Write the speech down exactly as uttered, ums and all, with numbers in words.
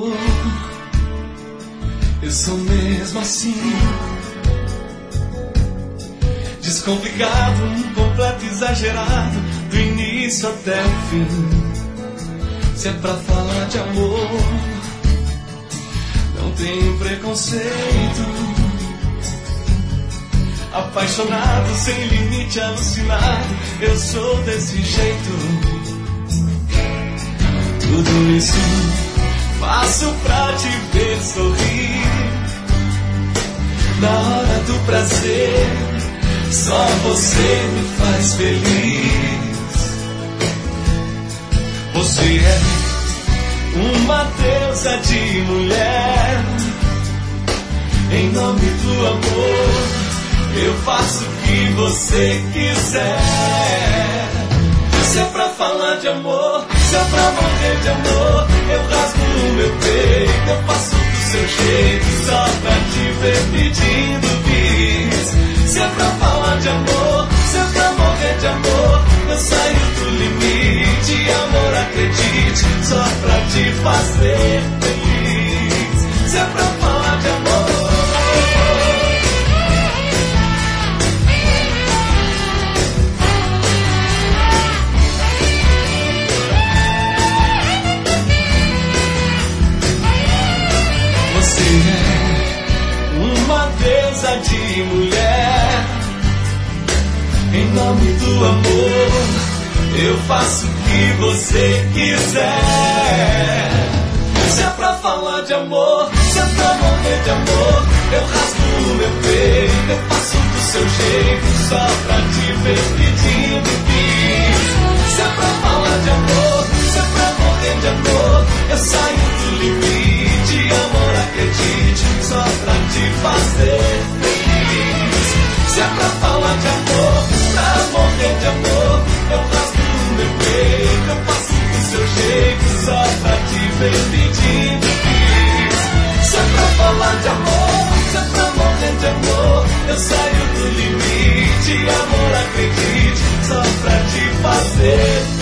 amor. Eu sou mesmo assim, descomplicado, um completo exagerado, do início até o fim. Se é pra falar de amor, não tenho preconceito. Apaixonado, sem limite, alucinado, eu sou desse jeito. Tudo isso faço pra te ver sorrir. Na hora do prazer, só você me faz feliz. Você é uma deusa de mulher. Em nome do amor, eu faço o que você quiser. Se é pra falar de amor, se é pra morrer de amor, eu rasgo o meu peito, eu faço do seu jeito, só pra te ver pedindo bis. Se é pra falar de amor, se é pra morrer de amor, eu saio do limite, amor, acredite, só pra te fazer feliz. Se é pra falar de amor, uma deusa de mulher. Em nome do amor, eu faço o que você quiser. Se é pra falar de amor, se é pra morrer de amor, eu rasgo o meu peito, eu faço do seu jeito, só pra te ver pedindo bis. Se é pra falar de amor, se é pra morrer de amor, eu saio do limite, amor, acredite, só pra te fazer feliz. Se é pra falar de amor, pra morrer de amor, eu rasgo o meu peito, eu faço do seu jeito, só pra te ver pedindo bis. Se é pra falar de amor, se é pra morrer de amor, eu saio do limite, amor, acredite, só pra te fazer feliz.